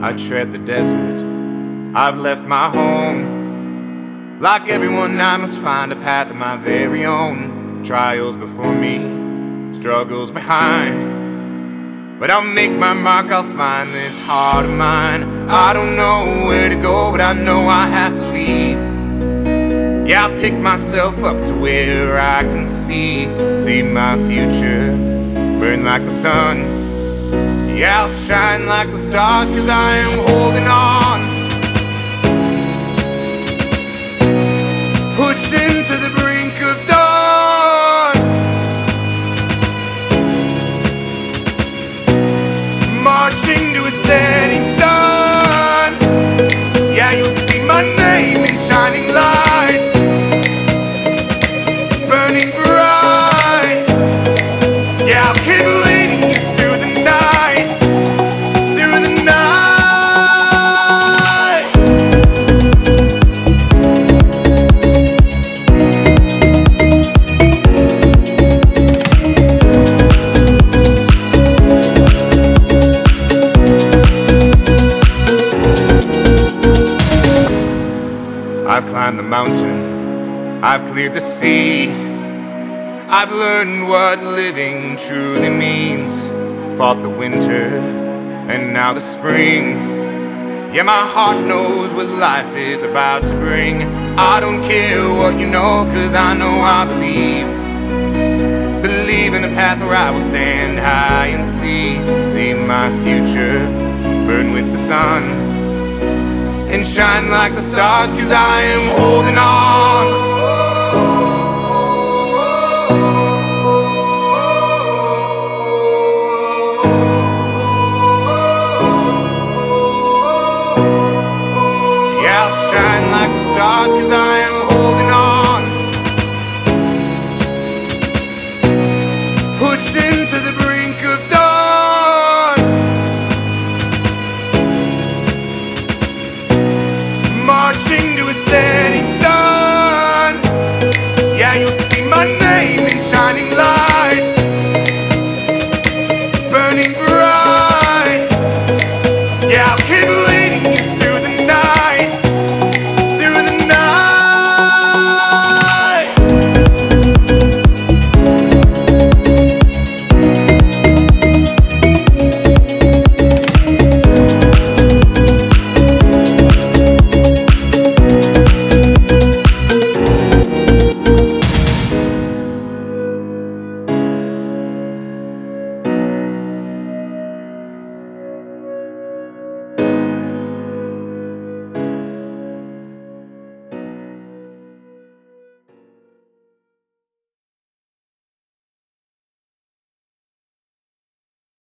I tread the desert, I've left my home. Like everyone, I must find a path of my very own. Trials before me, struggles behind, but I'll make my mark, I'll find this heart of mine. I don't know where to go, but I know I have to leave. Yeah, I'll pick myself up to where I can see my future burn like the sun. Yeah, I'll shine like the stars, 'cause I am holding on, pushing to the brink of dawn, marching to a setting sun. Yeah, you'll see my name in shining lights, burning bright. Yeah, I'll keep leading you through the night, through the night. I've climbed the mountain, I've cleared the sea, I've learned what living truly means. Fought the winter and now the spring. Yeah, my heart knows what life is about to bring. I don't care what you know, 'cause I know I believe in a path where I will stand high and see my future burn with the sun and shine like the stars, 'cause I am holding on.